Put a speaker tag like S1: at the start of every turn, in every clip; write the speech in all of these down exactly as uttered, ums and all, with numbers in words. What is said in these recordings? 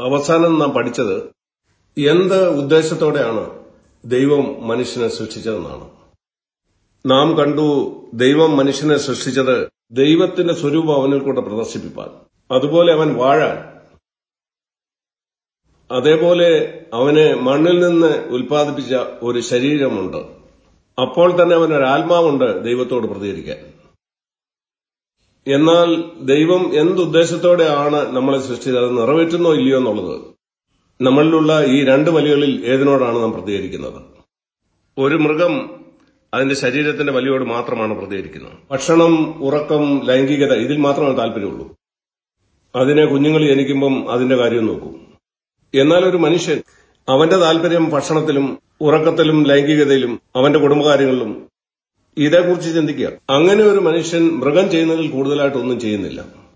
S1: അവസാനം നാം പഠിച്ചത് എന്ത് ഉദ്ദേശത്തോടെയാണ് ദൈവം മനുഷ്യനെ സൃഷ്ടിച്ചതെന്നാണ്. നാം കണ്ടു, ദൈവം മനുഷ്യനെ സൃഷ്ടിച്ചത് ദൈവത്തിന്റെ സ്വരൂപം അവനിൽ കൂടെ പ്രദർശിപ്പിപ്പാൻ, അതുപോലെ അവൻ വാഴാൻ, അതേപോലെ അവന് മണ്ണിൽ നിന്ന് ഉൽപ്പാദിപ്പിച്ച ഒരു ശരീരമുണ്ട്. അപ്പോൾ തന്നെ അവനൊരാത്മാവുണ്ട് ദൈവത്തോട് പ്രതികരിക്കാൻ. എന്നാൽ ദൈവം എന്തുദ്ദേശത്തോടെയാണ് നമ്മളെ സൃഷ്ടിച്ചത്, അത് നിറവേറ്റുന്നോ ഇല്ലയോ എന്നുള്ളത് നമ്മളിലുള്ള ഈ രണ്ട് വലികളിൽ ഏതിനോടാണ് നാം പ്രതികരിക്കുന്നത്? ഒരു മൃഗം അതിന്റെ ശരീരത്തിന്റെ വലിയോട് മാത്രമാണ് പ്രതികരിക്കുന്നത്. ഭക്ഷണം, ഉറക്കം, ലൈംഗികത, ഇതിൽ മാത്രമാണ് താല്പര്യമുള്ളൂ. അതിനെ കുഞ്ഞുങ്ങൾ ജനിക്കുമ്പം അതിന്റെ കാര്യം നോക്കും. എന്നാൽ ഒരു മനുഷ്യൻ അവന്റെ താല്പര്യം ഭക്ഷണത്തിലും ഉറക്കത്തിലും ലൈംഗികതയിലും അവന്റെ കുടുംബകാര്യങ്ങളിലും ഇതേക്കുറിച്ച് ചിന്തിക്കുക. അങ്ങനെ ഒരു മനുഷ്യൻ മൃഗം ചെയ്യുന്നതിൽ കൂടുതലായിട്ടൊന്നും ചെയ്യുന്നില്ല.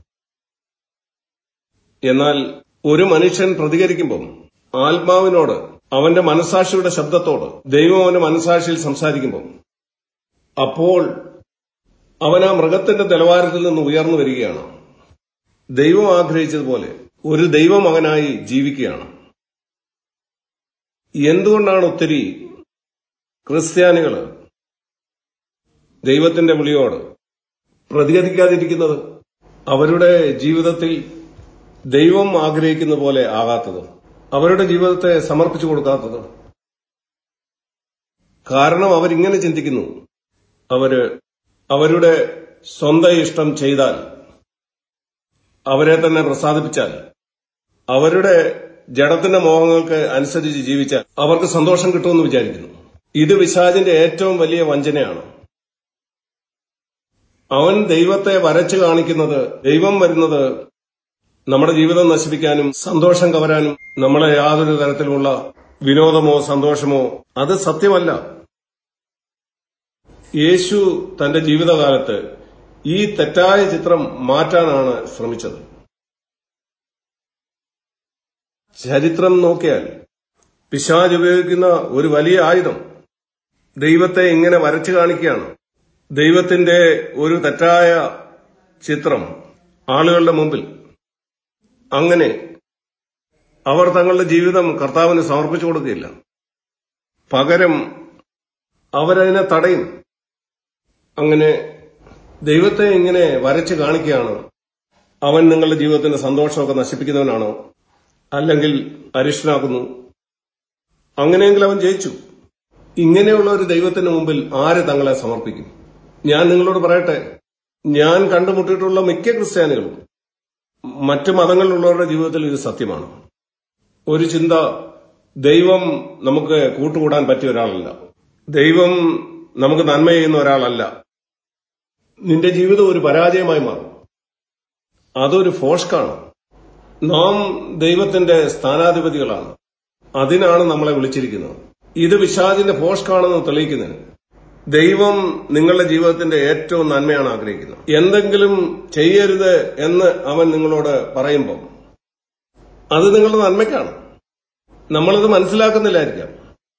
S1: എന്നാൽ ഒരു മനുഷ്യൻ പ്രതികരിക്കുമ്പം ആത്മാവിനോട്, അവന്റെ മനസാക്ഷിയുടെ ശബ്ദത്തോട് ദൈവം അവന്റെ മനസാക്ഷിയിൽ സംസാരിക്കുമ്പം അപ്പോൾ അവൻ ആ മൃഗത്തിന്റെ നിലവാരത്തിൽ നിന്ന് ഉയർന്നു വരികയാണ്. ദൈവം ആഗ്രഹിച്ചതുപോലെ ഒരു ദൈവമകനായി ജീവിക്കുകയാണ്. എന്തുകൊണ്ടാണ് ഒത്തിരി ക്രിസ്ത്യാനികൾ ദൈവത്തിന്റെ വിളിയോട് പ്രതികരിക്കാതിരിക്കുന്നത്? അവരുടെ ജീവിതത്തിൽ ദൈവം ആഗ്രഹിക്കുന്ന പോലെ ആകാത്തത്, അവരുടെ ജീവിതത്തെ സമർപ്പിച്ചു കൊടുക്കാത്തത്. കാരണം അവരിങ്ങനെ ചിന്തിക്കുന്നു, അവര് അവരുടെ സ്വന്തം ഇഷ്ടം ചെയ്താൽ, അവരെ തന്നെ പ്രസാദിപ്പിച്ചാൽ, അവരുടെ ജഡത്തിന്റെ മോഹങ്ങൾക്ക് അനുസരിച്ച് ജീവിച്ചാൽ അവർക്ക് സന്തോഷം കിട്ടുമെന്ന് വിചാരിക്കുന്നു. ഇത് പിശാചിന്റെ ഏറ്റവും വലിയ വഞ്ചനയാണ്. അവൻ ദൈവത്തെ വരച്ചു കാണിക്കുന്നത്, ദൈവം വരുന്നത് നമ്മുടെ ജീവിതം നശിപ്പിക്കാനും സന്തോഷം കവരാനും, നമ്മളെ യാതൊരു തരത്തിലുള്ള വിനോദമോ സന്തോഷമോ, അത് സത്യമല്ല. യേശു തന്റെ ജീവിതകാലത്ത് ഈ തെറ്റായ ചിത്രം മാറ്റാനാണ് ശ്രമിച്ചത്. ചരിത്രം നോക്കിയാൽ പിശാച് ഉപയോഗിക്കുന്ന ഒരു വലിയ ആയുധം ദൈവത്തെ ഇങ്ങനെ വരച്ചു കാണിക്കുകയാണ്. ദൈവത്തിന്റെ ഒരു തെറ്റായ ചിത്രം ആളുകളുടെ മുമ്പിൽ. അങ്ങനെ അവർ തങ്ങളുടെ ജീവിതം കർത്താവിന് സമർപ്പിച്ചു കൊടുക്കുകയില്ല. പകരം അവരതിനെ തടയും. അങ്ങനെ ദൈവത്തെ ഇങ്ങനെ വരച്ചു കാണിക്കുകയാണ്. അവൻ നിങ്ങളുടെ ജീവിതത്തിന്റെ സന്തോഷമൊക്കെ നശിപ്പിക്കുന്നവനാണോ, അല്ലെങ്കിൽ അരിഷ്ടനാക്കുന്നു. അങ്ങനെയെങ്കിൽ അവൻ ജയിച്ചു. ഇങ്ങനെയുള്ള ഒരു ദൈവത്തിന് മുമ്പിൽ ആര് തങ്ങളെ സമർപ്പിക്കും? ഞാൻ നിങ്ങളോട് പറയട്ടെ, ഞാൻ കണ്ടുമുട്ടിയിട്ടുള്ള മിക്ക ക്രിസ്ത്യാനികളും മറ്റു മതങ്ങളിലുള്ളവരുടെ ജീവിതത്തിൽ ഇത് സത്യമാണ്. ഒരു ചിന്ത, ദൈവം നമുക്ക് കൂട്ടുകൂടാൻ പറ്റിയ ഒരാളല്ല, ദൈവം നമുക്ക് നന്മ ചെയ്യുന്ന ഒരാളല്ല, നിന്റെ ജീവിതം ഒരു പരാജയമായി മാറും. അതൊരു ഫോഷ്കാണ്. നാം ദൈവത്തിന്റെ സ്ഥാനാധിപതികളാണ്. അതിനാണ് നമ്മളെ വിളിച്ചിരിക്കുന്നത്. ഇത് പിശാചിന്റെ ഫോഷ്കാണെന്ന് തെളിയിക്കുന്നതിന്. ദൈവം നിങ്ങളുടെ ജീവിതത്തിന്റെ ഏറ്റവും നന്മയാണ് ആഗ്രഹിക്കുന്നത്. എന്തെങ്കിലും ചെയ്യരുത് എന്ന് അവൻ നിങ്ങളോട് പറയുമ്പോൾ അത് നിങ്ങളുടെ നന്മയ്ക്കാണ്. നമ്മളത് മനസ്സിലാക്കുന്നില്ലായിരിക്കാം.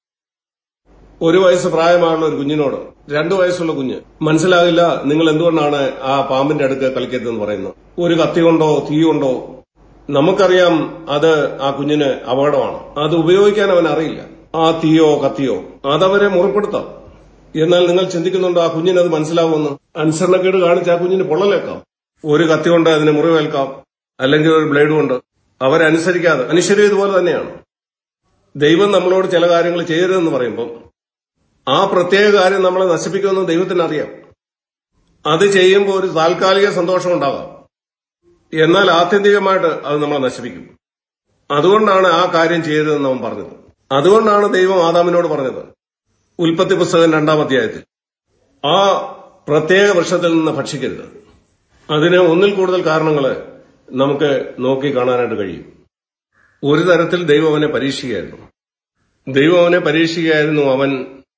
S1: ഒരു വയസ്സ് പ്രായമായുള്ള ഒരു കുഞ്ഞിനോട് രണ്ടു വയസ്സുള്ള കുഞ്ഞ് മനസ്സിലാകില്ല നിങ്ങൾ എന്തുകൊണ്ടാണ് ആ പാമ്പിന്റെ അടുക്ക് കളിക്കരുതെന്ന് പറയുന്നത്. ഒരു കത്തി കൊണ്ടോ തീ കൊണ്ടോ നമുക്കറിയാം അത് ആ കുഞ്ഞിന് അപകടമാണ്. അത് ഉപയോഗിക്കാൻ അവൻ അറിയില്ല. ആ തീയോ കത്തിയോ അതവരെ മുറിപ്പെടുത്താം. എന്നാൽ നിങ്ങൾ ചിന്തിക്കുന്നുണ്ടോ ആ കുഞ്ഞിനത് മനസ്സിലാവുമെന്ന്? അനുസരണക്കേട് കാണിച്ച് ആ കുഞ്ഞിന് പൊള്ളലേക്കാം. ഒരു കത്തി കൊണ്ട് അതിന് മുറിവേൽക്കാം, അല്ലെങ്കിൽ ഒരു ബ്ലേഡ് കൊണ്ട്. അവരനുസരിക്കാതെ, മനുഷ്യരും ഇതുപോലെ തന്നെയാണ്. ദൈവം നമ്മളോട് ചില കാര്യങ്ങൾ ചെയ്യരുതെന്ന് പറയുമ്പോൾ ആ പ്രത്യേക കാര്യം നമ്മളെ നശിപ്പിക്കുമെന്ന് ദൈവത്തിന് അറിയാം. അത് ചെയ്യുമ്പോൾ ഒരു താൽക്കാലിക സന്തോഷം ഉണ്ടാകാം, എന്നാൽ ആത്യന്തികമായിട്ട് അത് നമ്മളെ നശിപ്പിക്കും. അതുകൊണ്ടാണ് ആ കാര്യം ചെയ്യരുതെന്ന് അവൻ പറഞ്ഞത്. അതുകൊണ്ടാണ് ദൈവം ആദാമിനോട് പറഞ്ഞത് ഉൽപ്പത്തി പുസ്തകം രണ്ടാം അധ്യായത്തിൽ, ആ പ്രത്യേക വൃക്ഷത്തിൽ നിന്ന് ഭക്ഷിക്കരുത്. അതിന് ഒന്നിൽ കൂടുതൽ കാരണങ്ങൾ നമുക്ക് നോക്കി കാണാനായിട്ട് കഴിയും. ഒരു തരത്തിൽ ദൈവം അവനെ പരീക്ഷിക്കുകയായിരുന്നു. ദൈവം അവനെ പരീക്ഷിക്കുകയായിരുന്നു. അവൻ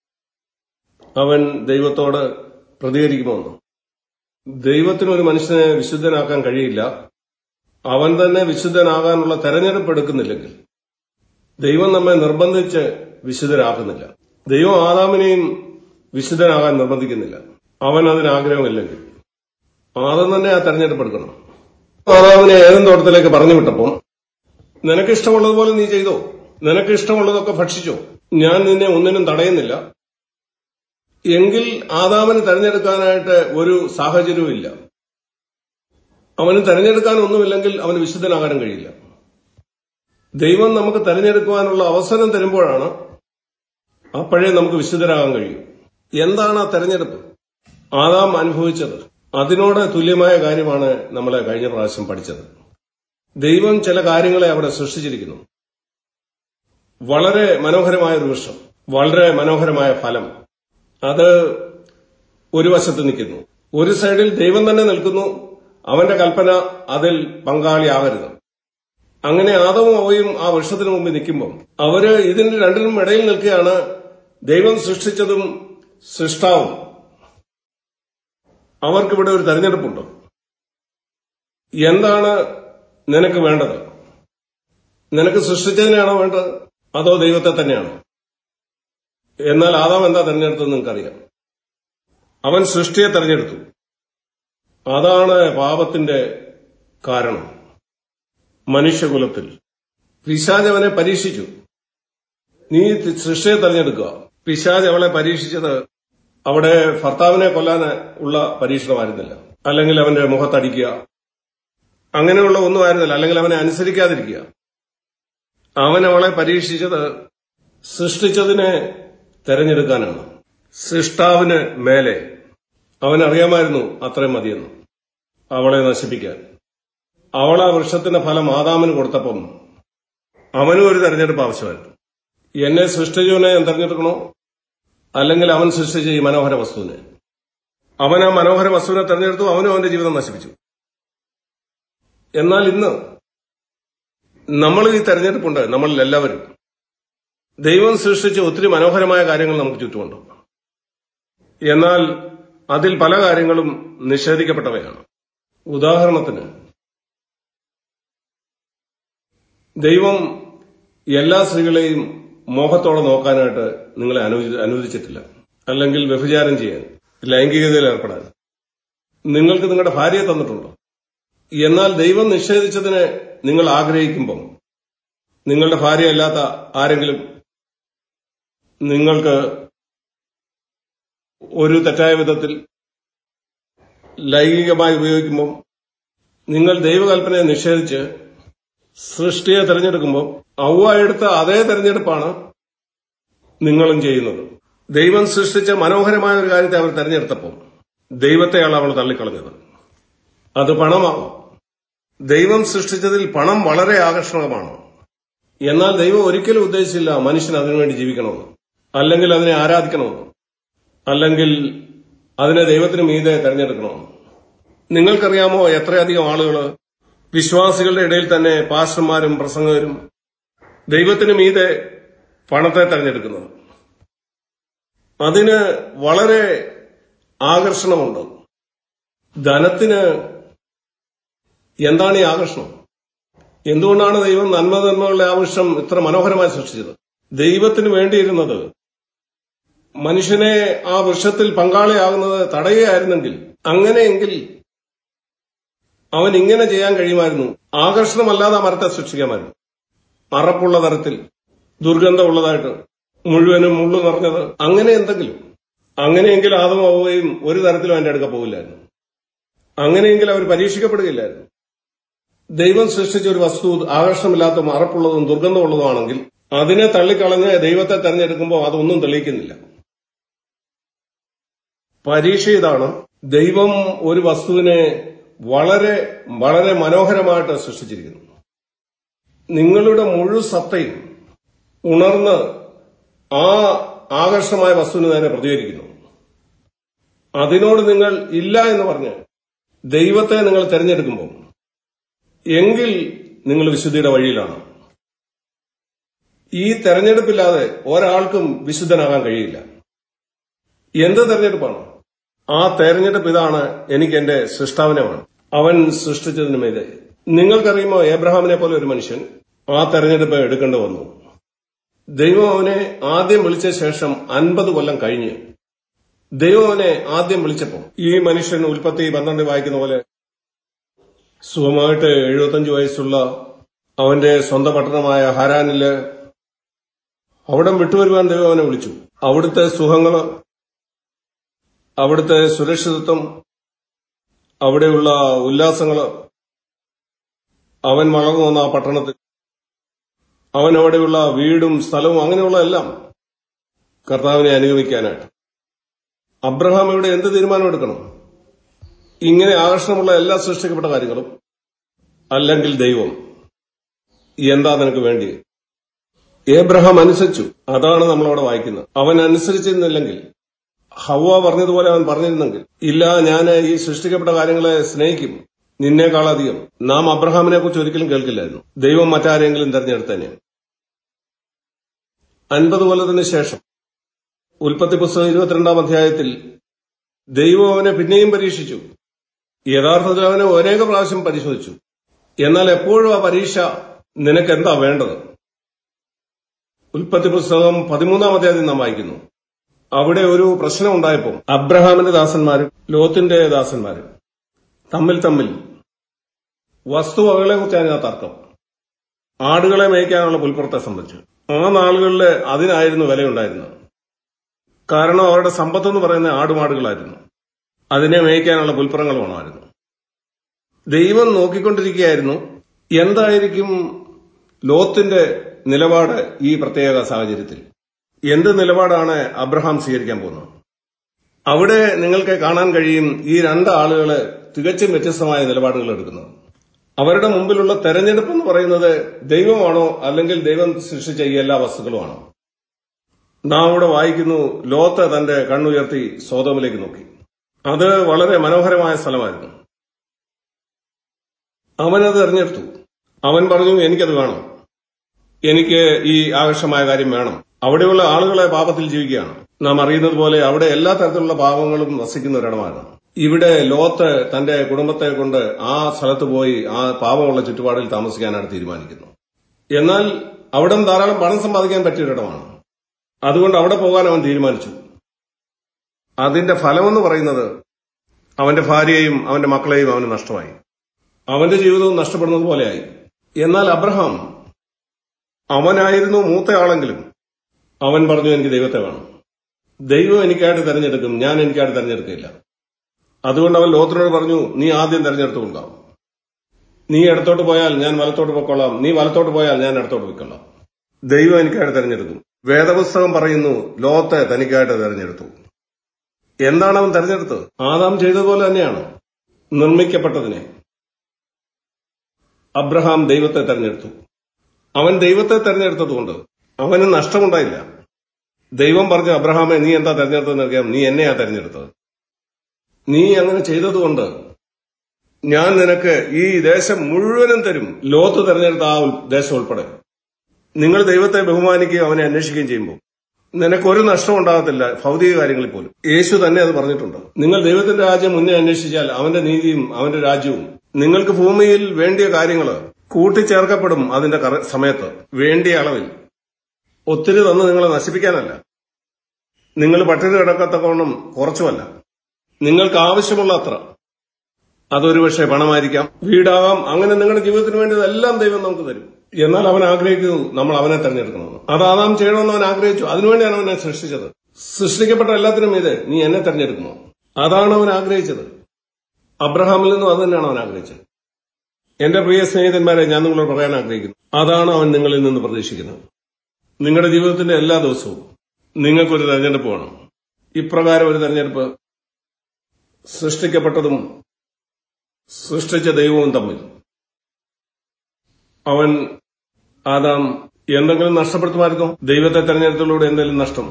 S1: അവൻ ദൈവത്തോട് പ്രതികരിക്കുമെന്ന്. ദൈവത്തിന് ഒരു മനുഷ്യനെ വിശുദ്ധനാക്കാൻ കഴിയില്ല. അവൻ തന്നെ വിശുദ്ധനാകാനുള്ള തെരഞ്ഞെടുപ്പ് എടുക്കുന്നില്ലെങ്കിൽ ദൈവം നമ്മെ നിർബന്ധിച്ച് വിശുദ്ധരാക്കുന്നില്ല. ദൈവം ആദാമിനെയും വിശുദ്ധനാകാൻ നിർബന്ധിക്കുന്നില്ല. അവൻ അതിന് ആഗ്രഹമില്ലെങ്കിൽ ആദം തന്നെ ആ തെരഞ്ഞെടുപ്പ് എടുക്കണം. ആദാമിനെ ഏദൻ തോട്ടത്തിലേക്ക് പറഞ്ഞു വിട്ടപ്പോൾ നിനക്കിഷ്ടമുള്ളതുപോലെ നീ ചെയ്തോ, നിനക്ക് ഇഷ്ടമുള്ളതൊക്കെ ഭക്ഷിച്ചോ, ഞാൻ നിന്നെ ഒന്നിനും തടയുന്നില്ല. എങ്കിൽ ആദാമിന് തെരഞ്ഞെടുക്കാനായിട്ട് ഒരു സാഹചര്യവും ഇല്ല. അവന് തെരഞ്ഞെടുക്കാനൊന്നുമില്ലെങ്കിൽ അവന് വിശുദ്ധനാകാനും കഴിയില്ല. ദൈവം നമുക്ക് തെരഞ്ഞെടുക്കുവാനുള്ള അവസരം തരുമ്പോഴാണ് അപ്പോഴേ നമുക്ക് വിശുദ്ധരാകാൻ കഴിയും. എന്താണ് ആ തെരഞ്ഞെടുപ്പ്? ആദാം അനുഭവിച്ചത് അതിനോട് തുല്യമായ കാര്യമാണ് നമ്മളെ കഴിഞ്ഞ പ്രാവശ്യം പഠിച്ചത്. ദൈവം ചില കാര്യങ്ങളെ അവിടെ സൃഷ്ടിച്ചിരിക്കുന്നു. വളരെ മനോഹരമായ ഒരു വൃക്ഷം, വളരെ മനോഹരമായ ഫലം, അത് ഒരു വശത്ത് നിൽക്കുന്നു. ഒരു സൈഡിൽ ദൈവം തന്നെ നിൽക്കുന്നു. അവന്റെ കൽപ്പന അതിൽ പങ്കാളിയാകരുത്. അങ്ങനെ ആദവും ഹവ്വയും ആ വൃക്ഷത്തിന് മുമ്പിൽ നിൽക്കുമ്പോൾ അവര് ഇതിന്റെ രണ്ടിനും ഇടയിൽ നിൽക്കുകയാണ്. ദൈവം സൃഷ്ടിച്ചതും സൃഷ്ടാവും. അവർക്കിവിടെ ഒരു തെരഞ്ഞെടുപ്പുണ്ട്. എന്താണ് നിനക്ക് വേണ്ടത്? നിനക്ക് സൃഷ്ടിച്ചതിനെയാണോ വേണ്ടത്, അതോ ദൈവത്തെ തന്നെയാണോ? എന്നാൽ ആദാം എന്താ തെരഞ്ഞെടുത്തത് നിങ്ങൾക്കറിയാം. അവൻ സൃഷ്ടിയെ തെരഞ്ഞെടുത്തു. അതാണ് പാപത്തിന്റെ കാരണം. മനുഷ്യകുലത്തിൽ പിശാച് അവനെ പരീക്ഷിച്ചു. നീ സൃഷ്ടിയെ തെരഞ്ഞെടുക്കുക. പിശാച് അവളെ പരീക്ഷിച്ചത് അവിടെ ഭർത്താവിനെ കൊല്ലാൻ ഉള്ള പരീക്ഷണമായിരുന്നില്ല, അല്ലെങ്കിൽ അവന്റെ മുഖത്തടിക്കുക, അങ്ങനെയുള്ള ഒന്നും ആയിരുന്നില്ല, അല്ലെങ്കിൽ അവനെ അനുസരിക്കാതിരിക്കുക. അവൻ അവളെ പരീക്ഷിച്ചത് സൃഷ്ടിച്ചതിനെ തെരഞ്ഞെടുക്കാനാണ്. സൃഷ്ടാവിന് മേലെ അവനറിയാമായിരുന്നു അത്രയും മതിയെന്ന് അവളെ നശിപ്പിക്കാൻ. അവൾ ആ വൃക്ഷത്തിന്റെ ഫലം ആദാമിന് കൊടുത്തപ്പം അവനും ഒരു തെരഞ്ഞെടുപ്പ് ആവശ്യമായിരുന്നു. എന്നെ സൃഷ്ടിച്ചവനെ ഞാൻ തെരഞ്ഞെടുക്കണോ, അല്ലെങ്കിൽ അവൻ സൃഷ്ടിച്ച ഈ മനോഹര വസ്തുവിനെ? അവൻ ആ മനോഹര വസ്തുവിനെ തെരഞ്ഞെടുത്തു. അവനും അവന്റെ ജീവിതം നശിപ്പിച്ചു. എന്നാൽ ഇന്ന് നമ്മൾ ഈ തെരഞ്ഞെടുപ്പുണ്ട്. നമ്മളിൽ എല്ലാവരും ദൈവം സൃഷ്ടിച്ച ഒത്തിരി മനോഹരമായ കാര്യങ്ങൾ നമുക്ക് ചുറ്റുമുണ്ട്. എന്നാൽ അതിൽ പല കാര്യങ്ങളും നിഷേധിക്കപ്പെട്ടവയാണ്. ഉദാഹരണത്തിന്, ദൈവം എല്ലാ സ്ത്രീകളെയും മോഹത്തോടെ നോക്കാനായിട്ട് നിങ്ങളെ അനുവദിച്ചിട്ടില്ല, അല്ലെങ്കിൽ വ്യഭിചാരം ചെയ്യാൻ, ലൈംഗികതയിൽ ഏർപ്പെടാൻ. നിങ്ങൾക്ക് നിങ്ങളുടെ ഭാര്യയെ തന്നിട്ടുണ്ടോ? എന്നാൽ ദൈവം നിഷേധിച്ചതിനെ നിങ്ങൾ ആഗ്രഹിക്കുമ്പം നിങ്ങളുടെ ഭാര്യയല്ലാത്ത ആരെങ്കിലും നിങ്ങൾക്ക് ഒരു തെറ്റായ വിധത്തിൽ ലൈംഗികമായി ഉപയോഗിക്കുമ്പോൾ നിങ്ങൾ ദൈവകൽപ്പനയെ നിഷേധിച്ച് സൃഷ്ടിയെ തെരഞ്ഞെടുക്കുമ്പോൾ ഹവ്വ എടുത്ത അതേ തെരഞ്ഞെടുപ്പാണ് നിങ്ങളും ചെയ്യുന്നത്. ദൈവം സൃഷ്ടിച്ച മനോഹരമായ ഒരു കാര്യത്തെ അവർ തെരഞ്ഞെടുത്തപ്പോൾ ദൈവത്തെയാണ് അവൾ തള്ളിക്കളഞ്ഞത്. അത് പണമാകാം. ദൈവം സൃഷ്ടിച്ചതിൽ പണം വളരെ ആകർഷകമാണ്. എന്നാൽ ദൈവം ഒരിക്കലും ഉദ്ദേശിച്ചില്ല മനുഷ്യൻ അതിനുവേണ്ടി ജീവിക്കണമെന്ന്, അല്ലെങ്കിൽ അതിനെ ആരാധിക്കണമെന്ന്, അല്ലെങ്കിൽ അതിനെ ദൈവത്തിന് മീതെ തെരഞ്ഞെടുക്കണമെന്ന്. നിങ്ങൾക്കറിയാമോ എത്രയധികം ആളുകൾ, വിശ്വാസികളുടെ ഇടയിൽ തന്നെ പാസ്റ്റർമാരും പ്രസംഗകരും, ദൈവത്തിന് മീതെ പണത്തെ തെരഞ്ഞെടുക്കുന്നത്? അതിന് വളരെ ആകർഷണമുണ്ട്. ധനത്തിന് എന്താണ് ഈ ആകർഷണം? എന്തുകൊണ്ടാണ് ദൈവം നന്മ നന്മകളുടെ ആവശ്യം ഇത്ര മനോഹരമായി സൃഷ്ടിച്ചത്? ദൈവത്തിന് വേണ്ടിയിരുന്നത് മനുഷ്യനെ ആ വൃക്ഷത്തിൽ പങ്കാളിയാകുന്നത് തടയുകയായിരുന്നെങ്കിൽ, അങ്ങനെയെങ്കിൽ അവൻ ഇങ്ങനെ ചെയ്യാൻ കഴിയുമായിരുന്നു. ആകർഷണമല്ലാതെ ആ മരത്തെ സൃഷ്ടിക്കാമായിരുന്നു. അറപ്പുള്ള തരത്തിൽ, ദുർഗന്ധമുള്ളതായിട്ട്, മുഴുവനും മുള്ളു നിറഞ്ഞത്, അങ്ങനെ എന്തെങ്കിലും. അങ്ങനെയെങ്കിൽ ആദവും ഹവ്വയും ഒരു തരത്തിലും അതിന്റെ അടുക്ക പോകില്ലായിരുന്നു. അങ്ങനെയെങ്കിൽ അവർ പരീക്ഷിക്കപ്പെടുകയില്ലായിരുന്നു. ദൈവം സൃഷ്ടിച്ച ഒരു വസ്തു ആകർഷണമില്ലാത്തതും അറപ്പുള്ളതും ദുർഗന്ധമുള്ളതുമാണെങ്കിൽ അതിനെ തള്ളിക്കളഞ്ഞ് ദൈവത്തെ തെരഞ്ഞെടുക്കുമ്പോൾ അതൊന്നും തെളിയിക്കുന്നില്ല. പരീക്ഷ ഇതാണ്. ദൈവം ഒരു വസ്തുവിനെ വളരെ വളരെ മനോഹരമായിട്ട് സൃഷ്ടിച്ചിരിക്കുന്നു. നിങ്ങളുടെ മുഴു സത്തയും ഉണർന്ന് ആ ആകർഷണമായ വസ്തുവിന് നേരെ പ്രതികരിക്കുന്നു. അതിനോട് നിങ്ങൾ ഇല്ല എന്ന് പറഞ്ഞ് ദൈവത്തെ നിങ്ങൾ തെരഞ്ഞെടുക്കുമ്പോൾ എങ്കിൽ നിങ്ങൾ വിശുദ്ധിയുടെ വഴിയിലാണ്. ഈ തെരഞ്ഞെടുപ്പില്ലാതെ ഒരാൾക്കും വിശുദ്ധനാകാൻ കഴിയില്ല. എന്ത് തെരഞ്ഞെടുപ്പാണ്? ആ തെരഞ്ഞെടുപ്പ് ഇതാണ്: എനിക്ക് എന്റെ സൃഷ്ടാവിനെ വേണം, അവൻ സൃഷ്ടിച്ചതിന് മീതെ. നിങ്ങൾക്കറിയുമോ, ഏബ്രഹാമിനെ പോലെ ഒരു മനുഷ്യൻ ആ തെരഞ്ഞെടുപ്പ് എടുക്കേണ്ടി വന്നു. ദൈവം അവനെ ആദ്യം വിളിച്ച ശേഷം അൻപത് കൊല്ലം കഴിഞ്ഞ് ദൈവം അവനെ ആദ്യം വിളിച്ചപ്പോൾ, ഈ മനുഷ്യൻ ഉൽപ്പത്തി പന്ത്രണ്ട് വായിക്കുന്ന പോലെ സുഖമായിട്ട് എഴുപത്തഞ്ച് വയസ്സുള്ള അവന്റെ സ്വന്തം പട്ടണമായ ഹാരാനില് അവിടം വിട്ടുവരുവാൻ ദൈവം അവനെ വിളിച്ചു. അവിടുത്തെ സുഖങ്ങള്, അവിടുത്തെ സുരക്ഷിതത്വം, അവിടെയുള്ള ഉല്ലാസങ്ങള്, അവൻ വളർന്നു വന്ന ആ പട്ടണത്തിൽ അവൻ അവിടെയുള്ള വീടും സ്ഥലവും അങ്ങനെയുള്ള എല്ലാം കർത്താവിനെ അനുഗമിക്കാനായിട്ട്. അബ്രഹാം ഇവിടെ എന്ത് തീരുമാനമെടുക്കണം? ഇങ്ങനെ ആകർഷണമുള്ള എല്ലാ സൃഷ്ടിക്കപ്പെട്ട കാര്യങ്ങളും, അല്ലെങ്കിൽ ദൈവം എന്താ നിനക്ക് വേണ്ടി? ഏബ്രഹാം അനുസരിച്ചു. അതാണ് നമ്മളവിടെ വായിക്കുന്നത്. അവൻ അനുസരിച്ചിരുന്നില്ലെങ്കിൽ, ഹവ്വ പറഞ്ഞതുപോലെ അവൻ പറഞ്ഞിരുന്നെങ്കിൽ, ഇല്ല ഞാൻ ഈ സൃഷ്ടിക്കപ്പെട്ട കാര്യങ്ങളെ സ്നേഹിക്കും നിന്നേക്കാളധികം, നാം അബ്രഹാമിനെ കുറിച്ച് ഒരിക്കലും കേൾക്കില്ലായിരുന്നു. ദൈവം മറ്റാരെങ്കിലും തെരഞ്ഞെടുത്തന്നെ. അൻപത് കൊല്ലത്തിന് ശേഷം ഉൽപ്പത്തി പുസ്തകം ഇരുപത്തിരണ്ടാം അധ്യായത്തിൽ ദൈവം അവനെ പിന്നെയും പരീക്ഷിച്ചു. യഥാർത്ഥത്തിൽ അവനെ ഒരേക പ്രാവശ്യം പരിശോധിച്ചു. എന്നാൽ എപ്പോഴും ആ പരീക്ഷ നിനക്കെന്താ വേണ്ടത്? ഉൽപ്പത്തി പുസ്തകം പതിമൂന്നാം അധ്യായത്തിൽ നാം വായിക്കുന്നു. അവിടെ ഒരു പ്രശ്നം ഉണ്ടായപ്പോൾ അബ്രഹാമിന്റെ ദാസന്മാരും ലോത്തിന്റെ ദാസന്മാരും തമ്മിൽ തമ്മിൽ വസ്തുവകളെ കുറിച്ചാണ് ആ തർക്കം. ആടുകളെ മേയ്ക്കാനുള്ള പുൽപ്പുറത്തെ സംബന്ധിച്ചു. ആ നാളുകളിൽ അതിനായിരുന്നു വിലയുണ്ടായിരുന്നത്. കാരണം അവരുടെ സമ്പത്തെന്ന് പറയുന്ന ആടുമാടുകളായിരുന്നു. അതിനെ മേയ്ക്കാനുള്ള പുൽപ്പുറങ്ങൾ വേണമായിരുന്നു. ദൈവം നോക്കിക്കൊണ്ടിരിക്കുകയായിരുന്നു എന്തായിരിക്കും ലോത്തിന്റെ നിലപാട് ഈ പ്രത്യേക സാഹചര്യത്തിൽ. എന്ത് നിലപാടാണ് അബ്രഹാം സ്വീകരിക്കാൻ പോകുന്നത്? അവിടെ നിങ്ങൾക്ക് കാണാൻ കഴിയും ഈ രണ്ട് ആളുകള് തികച്ചും വ്യത്യസ്തമായ നിലപാടുകൾ എടുക്കുന്നത്. അവരുടെ മുമ്പിലുള്ള തെരഞ്ഞെടുപ്പ് എന്ന് പറയുന്നത് ദൈവമാണോ അല്ലെങ്കിൽ ദൈവം സൃഷ്ടിച്ച ഈ എല്ലാ വസ്തുക്കളുമാണോ? നാം ഇവിടെ വായിക്കുന്നു, ലോത്ത് തന്റെ കണ്ണുയർത്തി സോദോമിലേക്ക് നോക്കി. അത് വളരെ മനോഹരമായ സ്ഥലമായിരുന്നു. അവനത് തെരഞ്ഞെടുത്തു. അവൻ പറഞ്ഞു, എനിക്കത് വേണം, എനിക്ക് ഈ ആകർഷമായ കാര്യം വേണം. അവിടെയുള്ള ആളുകളെ പാപത്തിൽ ജീവിക്കുകയാണ്. നാം അറിയുന്നത് പോലെ അവിടെ എല്ലാ തരത്തിലുള്ള പാപങ്ങളും വസിക്കുന്ന ഒരിടമാണ്. ഇവിടെ ലോത്ത് തന്റെ കുടുംബത്തെ കൊണ്ട് ആ സ്ഥലത്ത് പോയി ആ പാപമുള്ള ചുറ്റുപാടിൽ താമസിക്കാനാണ് തീരുമാനിക്കുന്നത്. എന്നാൽ അവിടെ ധാരാളം പണം സമ്പാദിക്കാൻ പറ്റിയൊരിടമാണ്. അതുകൊണ്ട് അവിടെ പോകാൻ അവൻ തീരുമാനിച്ചു. അതിന്റെ ഫലമെന്ന് പറയുന്നത് അവന്റെ ഭാര്യയെയും അവന്റെ മക്കളെയും അവന് നഷ്ടമായി. അവന്റെ ജീവിതവും നഷ്ടപ്പെടുന്നത് പോലെയായി. എന്നാൽ അബ്രഹാം, അവനായിരുന്നു മൂത്തയാളെങ്കിലും അവൻ പറഞ്ഞു, എനിക്ക് ദൈവത്തെ വേണം. ദൈവം എനിക്കായിട്ട് തെരഞ്ഞെടുക്കും, ഞാൻ എനിക്കായിട്ട് തെരഞ്ഞെടുക്കില്ല. അതുകൊണ്ട് അവൻ ലോത്തിനോട് പറഞ്ഞു, നീ ആദ്യം തെരഞ്ഞെടുത്തുകൊണ്ടാം. നീ ഇടത്തോട്ട് പോയാൽ ഞാൻ വലത്തോട്ട് പോയിക്കൊള്ളാം, നീ വലത്തോട്ട് പോയാൽ ഞാൻ ഇടത്തോട്ട് പോയിക്കൊള്ളാം. ദൈവം എനിക്കായിട്ട് തെരഞ്ഞെടുക്കും. വേദപുസ്തകം പറയുന്നു ലോത്ത് തനിക്കായിട്ട് തെരഞ്ഞെടുത്തു. എന്താണ് അവൻ തെരഞ്ഞെടുത്തത്? ആദാം ചെയ്തതുപോലെ തന്നെയാണ്. നിർമ്മിക്കപ്പെട്ടതിനെ. അബ്രഹാം ദൈവത്തെ തെരഞ്ഞെടുത്തു. അവൻ ദൈവത്തെ തെരഞ്ഞെടുത്തതുകൊണ്ട് അവന് നഷ്ടമുണ്ടായില്ല. ദൈവം പറഞ്ഞു, അബ്രഹാമെ നീ എന്താ തെരഞ്ഞെടുത്തതെന്ന് അറിയാം, നീ എന്നെയാ തെരഞ്ഞെടുത്തത്. നീ അങ്ങനെ ചെയ്തതുകൊണ്ട് ഞാൻ നിനക്ക് ഈ ദേശം മുഴുവനും തരും, ലോത്ത് തെരഞ്ഞെടുത്ത ആ ദേശം ഉൾപ്പെടെ. നിങ്ങൾ ദൈവത്തെ ബഹുമാനിക്കുകയും അവനെ അന്വേഷിക്കുകയും ചെയ്യുമ്പോൾ നിനക്കൊരു നഷ്ടം ഉണ്ടാകത്തില്ല, ഭൗതിക കാര്യങ്ങളിൽ പോലും. യേശു തന്നെ അത് പറഞ്ഞിട്ടുണ്ട്. നിങ്ങൾ ദൈവത്തിന്റെ രാജ്യം മുന്നേ അന്വേഷിച്ചാൽ അവന്റെ നീതിയും അവന്റെ രാജ്യവും നിങ്ങൾക്ക് ഭൂമിയിൽ വേണ്ടിയ കാര്യങ്ങൾ കൂട്ടിച്ചേർക്കപ്പെടും. അതിന്റെ സമയത്ത് വേണ്ടിയ അളവിൽ ഒത്തിരി തന്ന് നിങ്ങളെ നശിപ്പിക്കാനല്ല, നിങ്ങൾ പട്ടിണി കിടക്കത്തക്കവണ്ണം കുറച്ചുമല്ല, നിങ്ങൾക്ക് ആവശ്യമുള്ള അത്ര. അതൊരു പക്ഷേ പണമായിരിക്കാം, വീടാകാം, അങ്ങനെ നിങ്ങളുടെ ജീവിതത്തിന് വേണ്ടിയതെല്ലാം ദൈവം നമുക്ക് തരും. എന്നാൽ അവൻ ആഗ്രഹിക്കുന്നു നമ്മൾ അവനെ തെരഞ്ഞെടുക്കണമെന്ന്. അത് ആദാം ചെയ്യണമെന്ന് അവൻ ആഗ്രഹിച്ചു. അതിനുവേണ്ടിയാണ് അവനെ സൃഷ്ടിച്ചത്. സൃഷ്ടിക്കപ്പെട്ട എല്ലാത്തിനും മീതെ നീ എന്നെ തെരഞ്ഞെടുക്കുന്നു, അതാണ് അവൻ ആഗ്രഹിച്ചത്. അബ്രഹാമിൽ നിന്നും അത് തന്നെയാണ് അവൻ ആഗ്രഹിച്ചത്. എന്റെ പ്രിയ സ്നേഹിതന്മാരെ, ഞാൻ നിങ്ങളോട് പറയാൻ ആഗ്രഹിക്കുന്നു, അതാണ് അവൻ നിങ്ങളിൽ നിന്ന് പ്രതീക്ഷിക്കുന്നത്. നിങ്ങളുടെ ജീവിതത്തിന്റെ എല്ലാ ദിവസവും നിങ്ങൾക്കൊരു തെരഞ്ഞെടുപ്പ് വേണം. ഇപ്രകാരം ഒരു തെരഞ്ഞെടുപ്പ് സൃഷ്ടിക്കപ്പെട്ടതും സൃഷ്ടിച്ച ദൈവവും തമ്മിൽ. അവൻ ആദാം എന്തെങ്കിലും നഷ്ടപ്പെടുത്തുമായിരുന്നോ? ദൈവത്തെ തെരഞ്ഞെടുത്തതിലൂടെ എന്തെങ്കിലും നഷ്ടം?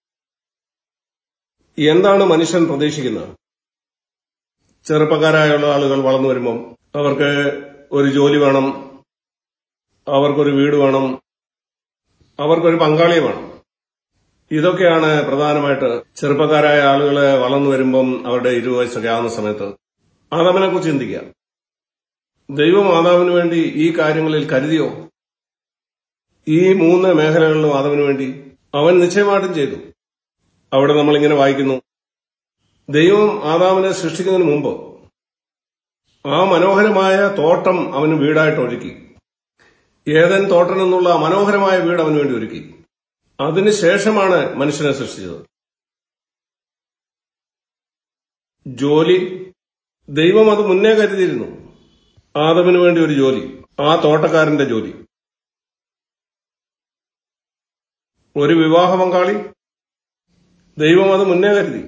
S1: എന്താണ് മനുഷ്യൻ പ്രതീക്ഷിക്കുന്നത്? ചെറുപ്പക്കാരായുള്ള ആളുകൾ വളർന്നു വരുമ്പോൾ അവർക്ക് ഒരു ജോലി വേണം, അവർക്കൊരു വീട് വേണം, അവർക്കൊരു പങ്കാളിയെ വേണം. ഇതൊക്കെയാണ് പ്രധാനമായിട്ട് ചെറുപ്പക്കാരായ ആളുകളെ വളർന്നു വരുമ്പം അവരുടെ ഇരുപത് വയസ്സൊക്കെ ആവുന്ന സമയത്ത് ആദാമിനെ കുറിച്ച് ചിന്തിക്കുക. ദൈവം ആദാമിന് വേണ്ടി ഈ കാര്യങ്ങളിൽ കരുതിയോ? ഈ മൂന്ന് മേഖലകളിലും ആദാമിന് വേണ്ടി അവൻ നിശ്ചയമായിട്ടും ചെയ്തു. അവിടെ നമ്മളിങ്ങനെ വായിക്കുന്നു, ദൈവം ആദാമിനെ സൃഷ്ടിക്കുന്നതിന് മുമ്പ് ആ മനോഹരമായ തോട്ടം അവന് വീടായിട്ട് ഒരുക്കി. ഏദൻ തോട്ടം എന്നുള്ള മനോഹരമായ വീട് അവന് വേണ്ടി ഒരുക്കി. അതിനുശേഷമാണ് മനുഷ്യനെ സൃഷ്ടിച്ചത്. ജോലി ദൈവം അത് മുന്നേ കരുതിയിരുന്നു. ആദമിന് വേണ്ടി ഒരു ജോലി, ആ തോട്ടക്കാരന്റെ ജോലി. ഒരു വിവാഹ പങ്കാളി ദൈവം അത് മുന്നേ കരുതി.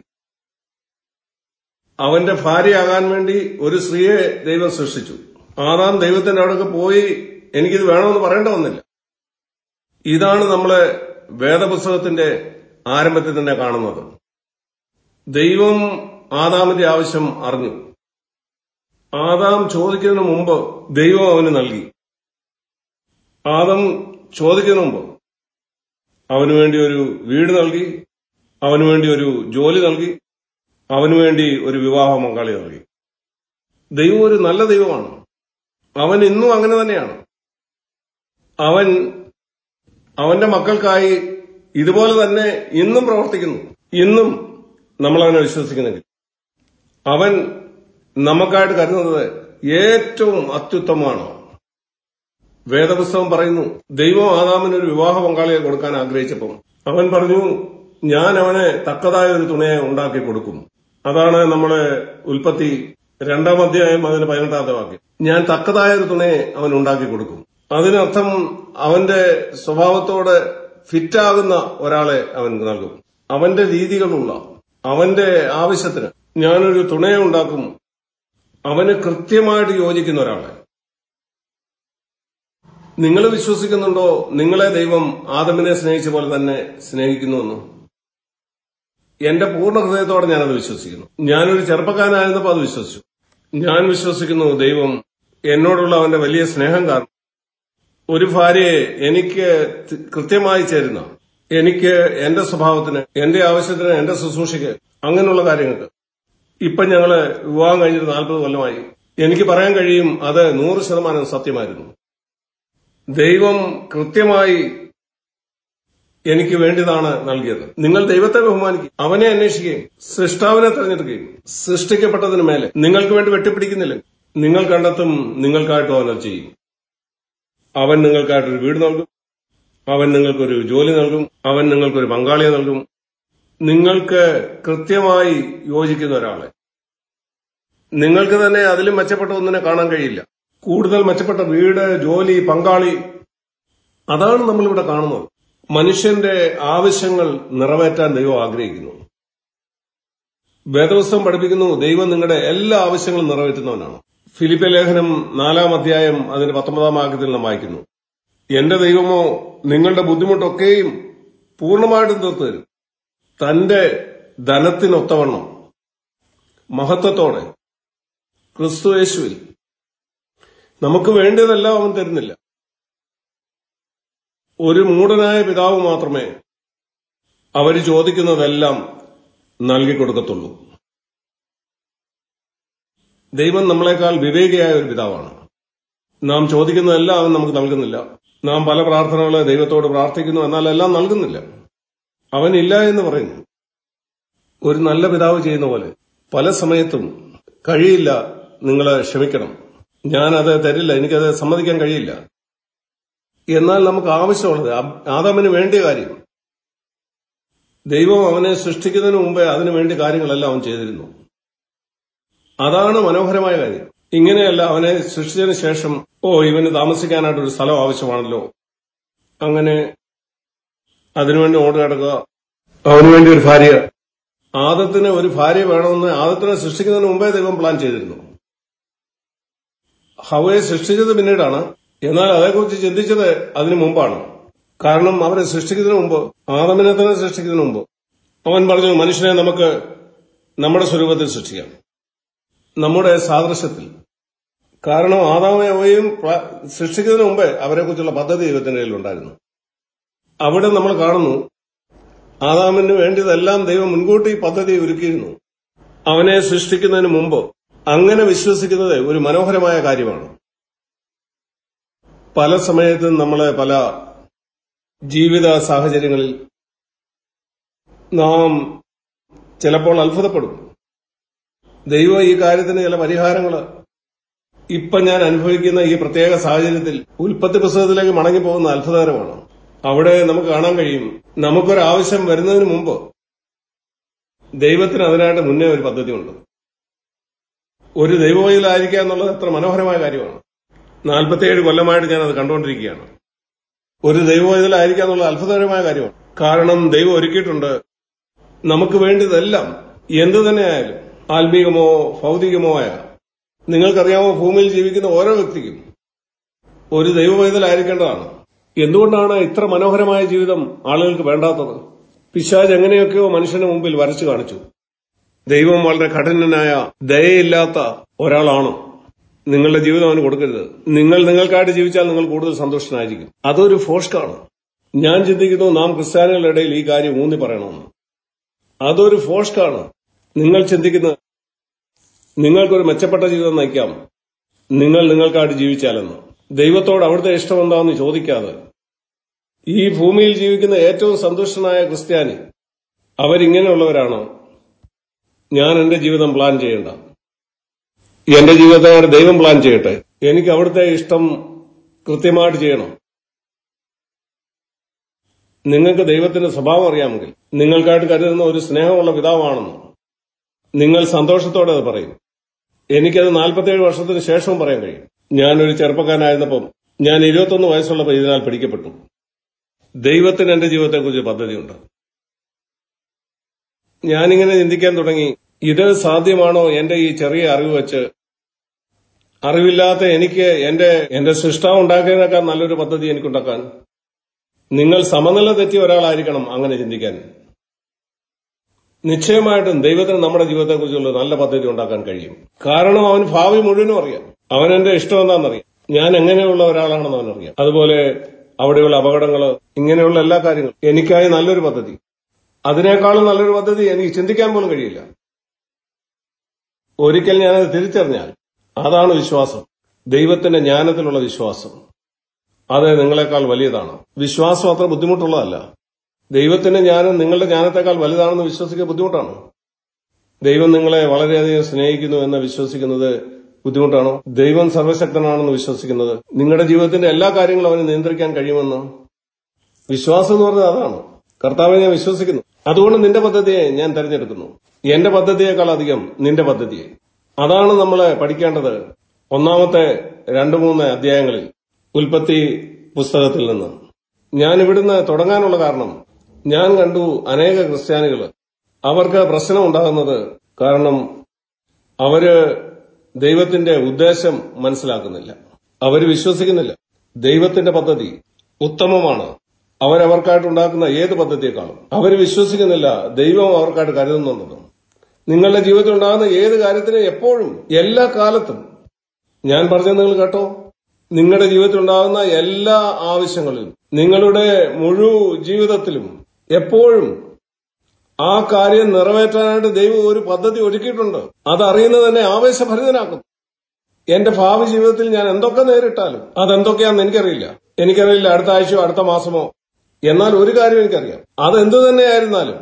S1: അവന്റെ ഭാര്യയാകാൻ വേണ്ടി ഒരു സ്ത്രീയെ ദൈവം സൃഷ്ടിച്ചു. ആദാം ദൈവത്തിന്റെ അവിടേക്ക് പോയി എനിക്കിത് വേണമെന്ന് പറയേണ്ട വന്നില്ല. ഇതാണ് നമ്മള് വേദപുസ്തകത്തിന്റെ ആരംഭത്തിൽ തന്നെ കാണുന്നത്. ദൈവം ആദാമിന്റെ ആവശ്യം അറിഞ്ഞു. ആദാം ചോദിക്കുന്നതിന് മുമ്പ് ദൈവം അവന് നൽകി. ആദാം ചോദിക്കുന്നതിന് മുമ്പ് അവനു വേണ്ടി ഒരു വീട് നൽകി, അവനു വേണ്ടി ഒരു ജോലി നൽകി, അവനു വേണ്ടി ഒരു വിവാഹ പങ്കാളി നൽകി. ദൈവം ഒരു നല്ല ദൈവമാണ്. അവൻ ഇന്നും അങ്ങനെ തന്നെയാണ്. അവൻ അവന്റെ മക്കൾക്കായി ഇതുപോലെ തന്നെ ഇന്നും പ്രവർത്തിക്കുന്നു. ഇന്നും നമ്മളവനെ വിശ്വസിക്കുന്നെങ്കിൽ അവൻ നമുക്കായിട്ട് കരുതുന്നത് ഏറ്റവും അത്യുത്തമമാണ്. വേദപുസ്തകം പറയുന്നു, ദൈവം ആദാമിന് ഒരു വിവാഹ പങ്കാളിയെ കൊടുക്കാൻ ആഗ്രഹിച്ചപ്പോൾ അവൻ പറഞ്ഞു, ഞാൻ അവനെ തക്കതായ ഒരു തുണയെ ഉണ്ടാക്കി കൊടുക്കും. അതാണ് നമ്മളെ ഉൽപ്പത്തി രണ്ടാം അധ്യായം അതിന് പതിനെട്ടാമത്തെ വാക്യം. ഞാൻ തക്കതായ ഒരു തുണയെ അവൻ ഉണ്ടാക്കി കൊടുക്കും. അതിനർത്ഥം അവന്റെ സ്വഭാവത്തോട് ഫിറ്റാകുന്ന ഒരാളെ അവൻ നൽകും. അവന്റെ രീതികളുള്ള, അവന്റെ ആവശ്യത്തിന് ഞാനൊരു തുണയെ ഉണ്ടാക്കും. അവന് കൃത്യമായിട്ട് യോജിക്കുന്ന ഒരാളെ. നിങ്ങൾ വിശ്വസിക്കുന്നുണ്ടോ നിങ്ങളെ ദൈവം ആദമിനെ സ്നേഹിച്ച പോലെ തന്നെ സ്നേഹിക്കുന്നുവെന്ന്? എന്റെ പൂർണ്ണ ഹൃദയത്തോടെ ഞാനത് വിശ്വസിക്കുന്നു. ഞാനൊരു ചെറുപ്പക്കാരനായിരുന്നപ്പോൾ അത് വിശ്വസിച്ചു. ഞാൻ വിശ്വസിക്കുന്നു ദൈവം എന്നോടുള്ള അവന്റെ വലിയ സ്നേഹം കാരണം ഒരു ഭാര്യയെ എനിക്ക് കൃത്യമായി ചേരുന്ന, എനിക്ക് എന്റെ സ്വഭാവത്തിന്, എന്റെ ആവശ്യത്തിന്, എന്റെ ശുശ്രൂഷയ്ക്ക്, അങ്ങനെയുള്ള കാര്യങ്ങൾക്ക് ഇപ്പം ഞങ്ങള് വിവാഹം കഴിഞ്ഞിട്ട് നാൽപ്പത് കൊല്ലമായി. എനിക്ക് പറയാൻ കഴിയും അത് നൂറ് ശതമാനം സത്യമായിരുന്നു. ദൈവം കൃത്യമായി എനിക്ക് വേണ്ടിയതാണ് നൽകിയത്. നിങ്ങൾ ദൈവത്തെ ബഹുമാനിക്കും, അവനെ അന്വേഷിക്കുകയും സൃഷ്ടാവിനെ തെരഞ്ഞെടുക്കുകയും സൃഷ്ടിക്കപ്പെട്ടതിന് മേലെ നിങ്ങൾക്ക് വേണ്ടി വെട്ടിപ്പിടിക്കുന്നില്ല. നിങ്ങൾ കണ്ടെത്തും, നിങ്ങൾക്കായിട്ടും അവൻ ചെയ്യും. അവൻ നിങ്ങൾക്കായിട്ടൊരു വീട് നൽകും, അവൻ നിങ്ങൾക്കൊരു ജോലി നൽകും, അവൻ നിങ്ങൾക്കൊരു പങ്കാളിയെ നൽകും. നിങ്ങൾക്ക് കൃത്യമായി യോജിക്കുന്ന ഒരാളെ. നിങ്ങൾക്ക് തന്നെ അതിലും മെച്ചപ്പെട്ട ഒന്നിനെ കാണാൻ കഴിയില്ല. കൂടുതൽ മെച്ചപ്പെട്ട വീട്, ജോലി, പങ്കാളി, അതാണ് നമ്മളിവിടെ കാണുന്നത്. മനുഷ്യന്റെ ആവശ്യങ്ങൾ നിറവേറ്റാൻ ദൈവം ആഗ്രഹിക്കുന്നു. വേദപുസ്തകം പഠിപ്പിക്കുന്നു ദൈവം നിങ്ങളുടെ എല്ലാ ആവശ്യങ്ങളും നിറവേറ്റുന്നവനാണ്. ഫിലിപ്പിയ ലേഖനം നാലാം അധ്യായം അതിന്റെ പത്തൊമ്പതാം വാക്യത്തിൽ നാം വായിക്കുന്നു, എന്റെ ദൈവമോ നിങ്ങളുടെ ബുദ്ധിമുട്ടൊക്കെയും പൂർണ്ണമായിട്ടും തീർത്തു തരും. തന്റെ ധനത്തിനൊത്തവണ്ണം മഹത്വത്തോടെ ക്രിസ്തു യേശുവിൽ. നമുക്ക് വേണ്ടതെല്ലാം അവൻ തരുന്നില്ല. ഒരു മൂഢനായ പിതാവ് മാത്രമേ അവര് ചോദിക്കുന്നതെല്ലാം നൽകിക്കൊടുക്കത്തുള്ളൂ. ദൈവം നമ്മളെക്കാൾ വിവേകിയായ ഒരു പിതാവാണ്. നാം ചോദിക്കുന്നതെല്ലാം അവൻ നമുക്ക് നൽകുന്നില്ല. നാം പല പ്രാർത്ഥനകളെ ദൈവത്തോട് പ്രാർത്ഥിക്കുന്നു, എന്നാൽ എല്ലാം നൽകുന്നില്ല. അവനില്ല എന്ന് പറയുന്നു. ഒരു നല്ല പിതാവ് ചെയ്യുന്ന പോലെ പല സമയത്തും കഴിയില്ല, നിങ്ങൾ ക്ഷമിക്കണം, ഞാനത് തരില്ല, എനിക്കത് സമ്മതിക്കാൻ കഴിയില്ല. എന്നാൽ നമുക്ക് ആവശ്യമുള്ളത്, ആദാമിന് വേണ്ടിയ കാര്യം, ദൈവം അവനെ സൃഷ്ടിക്കുന്നതിന് മുമ്പേ അതിനു വേണ്ടി കാര്യങ്ങളെല്ലാം അവൻ ചെയ്തിരുന്നു. അതാണ് മനോഹരമായ കാര്യം. ഇങ്ങനെയല്ല അവനെ സൃഷ്ടിച്ചതിന് ശേഷം, ഓ ഇവന് താമസിക്കാനായിട്ടൊരു സ്ഥലം ആവശ്യമാണല്ലോ, അങ്ങനെ അതിനുവേണ്ടി ഓടി നടക്കുക, അവനുവേണ്ടി ഒരു ഭാര്യ. ആദത്തിന് ഒരു ഭാര്യ വേണമെന്ന് ആദത്തിനെ സൃഷ്ടിക്കുന്നതിന് മുമ്പേ ദൈവം പ്ലാൻ ചെയ്തിരുന്നു. ഹവ്വയെ സൃഷ്ടിച്ചത് പിന്നീടാണ്, എന്നാൽ അതേക്കുറിച്ച് ചിന്തിച്ചത് അതിനു മുമ്പാണ്. കാരണം അവരെ സൃഷ്ടിക്കുന്നതിന് മുമ്പ്, ആദമിനെ തന്നെ സൃഷ്ടിക്കുന്നതിന് മുമ്പ് അവൻ പറഞ്ഞു, മനുഷ്യനെ നമുക്ക് നമ്മുടെ സ്വരൂപത്തിൽ സൃഷ്ടിക്കാം, നമ്മുടെ സാദൃശ്യത്തിൽ. കാരണം ആദാമിനെയും ഹവ്വയെയും സൃഷ്ടിക്കുന്നതിന് മുമ്പേ അവരെക്കുറിച്ചുള്ള പദ്ധതി ദൈവത്തിന്റെ കയ്യിലുണ്ടായിരുന്നു. അവിടെ നമ്മൾ കാണുന്നു, ആദാമിന് വേണ്ടിയതെല്ലാം ദൈവം മുൻകൂട്ടി പദ്ധതി ഒരുക്കിയിരുന്നു. അവനെ സൃഷ്ടിക്കുന്നതിന് മുമ്പ്. അങ്ങനെ വിശ്വസിക്കുന്നത് ഒരു മനോഹരമായ കാര്യമാണ്. പല സമയത്തും നമ്മളെ പല ജീവിത സാഹചര്യങ്ങളിൽ നാം ചിലപ്പോൾ അത്ഭുതപ്പെടും. ദൈവം ഈ കാര്യത്തിന് ചില പരിഹാരങ്ങൾ ഇപ്പൊ ഞാൻ അനുഭവിക്കുന്ന ഈ പ്രത്യേക സാഹചര്യത്തിൽ ഉൽപ്പത്തി പുസ്തകത്തിലേക്ക് മടങ്ങിപ്പോകുന്ന അത്ഭുതകരമാണ്. അവിടെ നമുക്ക് കാണാൻ കഴിയും, നമുക്കൊരാവശ്യം വരുന്നതിന് മുമ്പ് ദൈവത്തിന് അതിനായിട്ട് മുന്നേ ഒരു പദ്ധതിയുണ്ട്. ഒരു ദൈവവൈതലായിരിക്കുക എന്നുള്ളത് എത്ര മനോഹരമായ കാര്യമാണ്. നാൽപ്പത്തിയേഴ് കൊല്ലമായിട്ട് ഞാനത് കണ്ടുകൊണ്ടിരിക്കുകയാണ്. ഒരു ദൈവവൈതലായിരിക്കുക എന്നുള്ളത് അത്ഭുതകരമായ കാര്യമാണ്. കാരണം ദൈവം ഒരുക്കിയിട്ടുണ്ട് നമുക്ക് വേണ്ടിയതെല്ലാം. എന്തു തന്നെയായാലും, ആത്മീകമോ ഭൗതികമോ ആയ, നിങ്ങൾക്കറിയാമോ, ഭൂമിയിൽ ജീവിക്കുന്ന ഓരോ വ്യക്തിക്കും ഒരു ദൈവവൈതലായിരിക്കേണ്ടതാണ്. എന്തുകൊണ്ടാണ് ഇത്ര മനോഹരമായ ജീവിതം ആളുകൾക്ക് വേണ്ടാത്തത്? പിശാച് എങ്ങനെയൊക്കെയോ മനുഷ്യന് മുമ്പിൽ വരച്ചു കാണിച്ചു. ദൈവം വളരെ കഠിനനായ, ദയയില്ലാത്ത ഒരാളാണ്. നിങ്ങളുടെ ജീവിതം അവന് കൊടുക്കരുത്. നിങ്ങൾ നിങ്ങൾക്കായിട്ട് ജീവിച്ചാൽ നിങ്ങൾ കൂടുതൽ സന്തുഷ്ടനായിരിക്കും. അതൊരു ഫോഷ്കാണ്. ഞാൻ ചിന്തിക്കുന്നു നാം ക്രിസ്ത്യാനികളുടെ ഇടയിൽ ഈ കാര്യം ഊന്നി പറയണമെന്ന്. അതൊരു ഫോഷ്കാണ്. നിങ്ങൾ ചിന്തിക്കുന്നത് നിങ്ങൾക്കൊരു മെച്ചപ്പെട്ട ജീവിതം നയിക്കാം, നിങ്ങൾ നിങ്ങൾക്കായിട്ട് ജീവിച്ചാലെന്ന്. ദൈവത്തോട് അവിടുത്തെ ഇഷ്ടം എന്താണെന്ന് ചോദിക്കാതെ, ഈ ഭൂമിയിൽ ജീവിക്കുന്ന ഏറ്റവും സന്തുഷ്ടനായ ക്രിസ്ത്യാനി അവരിങ്ങനെയുള്ളവരാണോ? ഞാൻ എന്റെ ജീവിതം പ്ലാൻ ചെയ്യേണ്ട, എന്റെ ജീവിതത്തെ ദൈവം പ്ലാൻ ചെയ്യട്ടെ. എനിക്ക് അവിടുത്തെ ഇഷ്ടം കൃത്യമായിട്ട് ചെയ്യണം. നിങ്ങൾക്ക് ദൈവത്തിന്റെ സ്വഭാവം അറിയാമെങ്കിൽ, നിങ്ങൾക്കായിട്ട് കരുതുന്ന ഒരു സ്നേഹമുള്ള പിതാവാണെന്ന് നിങ്ങൾ സന്തോഷത്തോടെ അത് പറയും. എനിക്കത് നാൽപ്പത്തിയേഴ് വർഷത്തിന് ശേഷവും പറയാൻ കഴിയും. ഞാനൊരു ചെറുപ്പക്കാരനായിരുന്നപ്പം, ഞാൻ ഇരുപത്തൊന്ന് വയസ്സുള്ളപ്പോൾ ഇതിനാൽ പിടിക്കപ്പെട്ടു. ദൈവത്തിന് എന്റെ ജീവിതത്തെക്കുറിച്ച് പദ്ധതിയുണ്ട്. ഞാനിങ്ങനെ ചിന്തിക്കാൻ തുടങ്ങി, ഇത് സാധ്യമാണോ എന്റെ ഈ ചെറിയ അറിവ് വെച്ച്? അറിവില്ലാത്ത എനിക്ക് എന്റെ എന്റെ സൃഷ്ടാവ് ഉണ്ടാക്കിയതിനേക്കാൾ നല്ലൊരു പദ്ധതി എനിക്കുണ്ടാക്കാൻ? നിങ്ങൾ സമനില തെറ്റിയ ഒരാളായിരിക്കണം അങ്ങനെ ചിന്തിക്കാൻ. നിശ്ചയമായിട്ടും ദൈവത്തിന് നമ്മുടെ ജീവിതത്തെക്കുറിച്ചുള്ള നല്ല പദ്ധതി ഉണ്ടാക്കാൻ കഴിയും. കാരണം അവൻ ഭാവി മുഴുവനും അറിയാം. അവൻ എന്റെ ഇഷ്ടം എന്താണെന്നറിയാം. ഞാൻ എങ്ങനെയുള്ള ഒരാളാണെന്ന് അവനറിയാം. അതുപോലെ അവിടെയുള്ള അപകടങ്ങള്, ഇങ്ങനെയുള്ള എല്ലാ കാര്യങ്ങളും, എനിക്കായി നല്ലൊരു പദ്ധതി, അതിനേക്കാളും നല്ലൊരു പദ്ധതി എനിക്ക് ചിന്തിക്കാൻ പോലും കഴിയില്ല. ഒരിക്കൽ ഞാനത് തിരിച്ചറിഞ്ഞാൽ അതാണ് വിശ്വാസം. ദൈവത്തിന്റെ ജ്ഞാനത്തിലുള്ള വിശ്വാസം. അത് നിങ്ങളെക്കാൾ വലിയതാണ്. വിശ്വാസം അത്ര ബുദ്ധിമുട്ടുള്ളതല്ല. ദൈവത്തിന്റെ ജ്ഞാനം നിങ്ങളുടെ ജ്ഞാനത്തെക്കാൾ വലുതാണെന്ന് വിശ്വസിക്കുക ബുദ്ധിമുട്ടാണ്. ദൈവം നിങ്ങളെ വളരെയധികം സ്നേഹിക്കുന്നു എന്ന് വിശ്വസിക്കുന്നത് ബുദ്ധിമുട്ടാണോ? ദൈവം സർവശക്തനാണെന്ന് വിശ്വസിക്കുന്നത്, നിങ്ങളുടെ ജീവിതത്തിന്റെ എല്ലാ കാര്യങ്ങളും അവന് നിയന്ത്രിക്കാൻ കഴിയുമെന്ന് വിശ്വാസം എന്ന് പറഞ്ഞാൽ അതാണ്. കർത്താവിനെ ഞാൻ വിശ്വസിക്കുന്നു, അതുകൊണ്ട് നിന്റെ പദ്ധതിയെ ഞാൻ തെരഞ്ഞെടുക്കുന്നു. എന്റെ പദ്ധതിയേക്കാൾ അധികം നിന്റെ പദ്ധതിയെ. അതാണ് നമ്മളെ പഠിക്കേണ്ടത്. ഒന്നാമത്തെ രണ്ടു മൂന്ന് അധ്യായങ്ങളിൽ ഉൽപ്പത്തി പുസ്തകത്തിൽ നിന്ന്. ഞാൻ ഇവിടുന്ന് തുടങ്ങാനുള്ള കാരണം, ഞാൻ കണ്ടു അനേക ക്രിസ്ത്യാനികൾ, അവർക്ക് പ്രശ്നം ഉണ്ടാകുന്നത് കാരണം അവര് ദൈവത്തിന്റെ ഉദ്ദേശം മനസ്സിലാക്കുന്നില്ല. അവർ വിശ്വസിക്കുന്നില്ല ദൈവത്തിന്റെ പദ്ധതി ഉത്തമമാണ്. അവരവർക്കായിട്ടുണ്ടാക്കുന്ന ഏത് പദ്ധതിയെക്കാളും അവർ വിശ്വസിക്കുന്നില്ല ദൈവം അവർക്കായിട്ട് കരുതുന്നുണ്ടെന്നും. നിങ്ങളുടെ ജീവിതത്തിൽ ഉണ്ടാകുന്ന ഏത് കാര്യത്തിനും എപ്പോഴും, എല്ലാ കാലത്തും, ഞാൻ പറഞ്ഞത് നിങ്ങൾ കേട്ടോ, നിങ്ങളുടെ ജീവിതത്തിൽ ഉണ്ടാകുന്ന എല്ലാ ആവശ്യങ്ങളിലും, നിങ്ങളുടെ മുഴുവൻ ജീവിതത്തിലും എപ്പോഴും ആ കാര്യം നിറവേറ്റാനായിട്ട് ദൈവം ഒരു പദ്ധതി ഒരുക്കിയിട്ടുണ്ട്. അതറിയുന്നത് തന്നെ ആവേശഭരിതനാക്കും. എന്റെ ഭാവി ജീവിതത്തിൽ ഞാൻ എന്തൊക്കെ നേരിട്ടാലും അതെന്തൊക്കെയാണെന്ന് എനിക്കറിയില്ല. എനിക്കറിയില്ല അടുത്ത ആഴ്ചയോ അടുത്ത മാസമോ. എന്നാൽ ഒരു കാര്യം എനിക്കറിയാം, അതെന്തു തന്നെയായിരുന്നാലും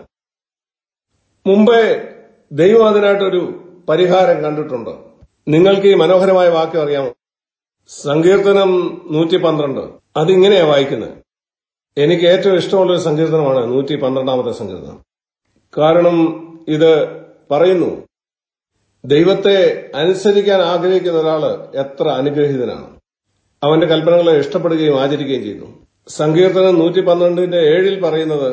S1: മുമ്പേ ദൈവം അതിനായിട്ടൊരു പരിഹാരം കണ്ടിട്ടുണ്ട്. നിങ്ങൾക്ക് ഈ മനോഹരമായ വാക്യം അറിയാമോ? സങ്കീർത്തനം നൂറ്റി പന്ത്രണ്ട്. അതിങ്ങനെയാ വായിക്കുന്നത്. എനിക്ക് ഏറ്റവും ഇഷ്ടമുള്ളൊരു സങ്കീർത്തനമാണ് നൂറ്റി പന്ത്രണ്ടാമത്തെ സങ്കീർത്തനം. കാരണം ഇത് പറയുന്നു, ദൈവത്തെ അനുസരിക്കാൻ ആഗ്രഹിക്കുന്ന ഒരാള് എത്ര അനുഗ്രഹീതനാണ്. അവന്റെ കൽപ്പനകളെ ഇഷ്ടപ്പെടുകയും ആചരിക്കുകയും ചെയ്യുന്നു. സങ്കീർത്തനം നൂറ്റി പന്ത്രണ്ടിന്റെ ഏഴിൽ പറയുന്നത്,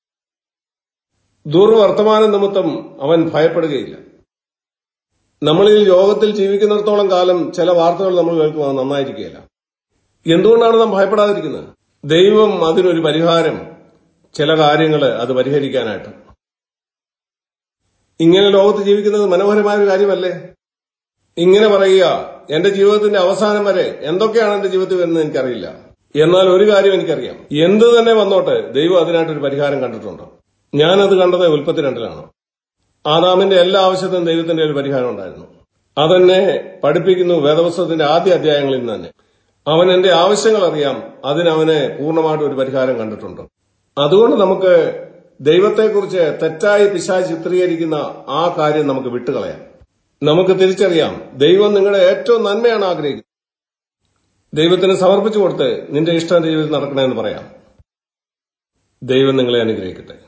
S1: ദുർവർത്തമാന നിമിത്തം അവൻ ഭയപ്പെടുകയില്ല. നമ്മൾ ഈ ലോകത്തിൽ ജീവിക്കുന്നിടത്തോളം കാലം ചില വാർത്തകൾ നമ്മൾ കേൾക്കുന്നത് നന്നായിരിക്കുകയില്ല. എന്തുകൊണ്ടാണ് നാം ഭയപ്പെടാതിരിക്കുന്നത്? ദൈവം അതിനൊരു പരിഹാരം, ചില കാര്യങ്ങൾ അത് പരിഹരിക്കാനായിട്ട്. ഇങ്ങനെ ലോകത്ത് ജീവിക്കുന്നത് മനോഹരമായ ഒരു കാര്യമല്ലേ? ഇങ്ങനെ പറയുക, എന്റെ ജീവിതത്തിന്റെ അവസാനം വരെ എന്തൊക്കെയാണ് എന്റെ ജീവിതത്തിൽ വരുന്നത് എനിക്കറിയില്ല. എന്നാൽ ഒരു കാര്യം എനിക്കറിയാം, എന്ത് തന്നെ വന്നോട്ടെ ദൈവം അതിനായിട്ടൊരു പരിഹാരം കണ്ടിട്ടുണ്ട്. ഞാനത് കണ്ടത് ഉൽപ്പത്തി രണ്ടിലാണ്. ആദാമിന്റെ എല്ലാ ആവശ്യത്തിനും ദൈവത്തിന്റെ ഒരു പരിഹാരം ഉണ്ടായിരുന്നു. അതെന്നെ പഠിപ്പിക്കുന്നു വേദപുസ്തകത്തിന്റെ ആദ്യ അധ്യായങ്ങളിൽ നിന്ന് തന്നെ. അവൻ എന്റെ ആവശ്യങ്ങൾ അറിയാം, അതിനവനെ പൂർണ്ണമായിട്ട് ഒരു പരിഹാരം കണ്ടിട്ടുണ്ട്. അതുകൊണ്ട് നമുക്ക് ദൈവത്തെക്കുറിച്ച് തെറ്റായി പിശാച് ചിത്രീകരിക്കുന്ന ആ കാര്യം നമുക്ക് വിട്ടുകളയാം. നമുക്ക് തിരിച്ചറിയാം, ദൈവം നിങ്ങളുടെ ഏറ്റവും നന്മയാണ് ആഗ്രഹിക്കുന്നത്. ദൈവത്തിന് സമർപ്പിച്ചു കൊടുത്ത് നിന്റെ ഇഷ്ടം ജീവിതത്തിൽ നടക്കണമെന്ന് പറയാം. ദൈവം നിങ്ങളെ അനുഗ്രഹിക്കട്ടെ.